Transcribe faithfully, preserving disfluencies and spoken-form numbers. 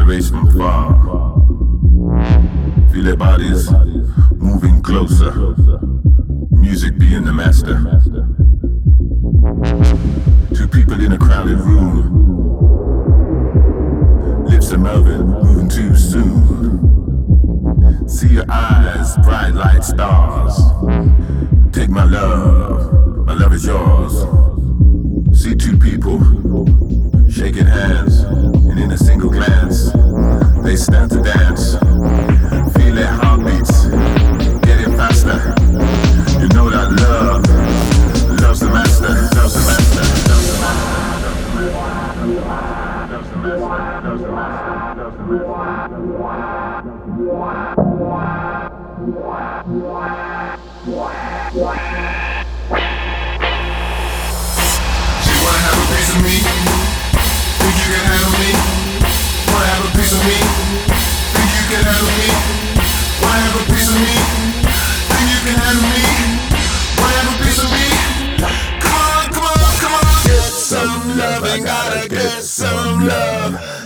generation far. Feel their bodies moving closer. Music being the master. Two people in a crowded room. Lips are moving, moving too soon. See your eyes, bright like stars. Take my love, my love is yours. See two people shaking hands, and in a single glance, they start to dance. Feel their heartbeats getting faster. You know that love, love's the master, love's the master, love's the master, love's the master, love's the master, love's the master. Wanna have a piece of me? Think you can handle me? Wanna have a piece of me? Think you can handle me? Wanna have a piece of me? Think you can handle me? Wanna have a piece of me? Come on, come on, come on. Get some love, I gotta get some love.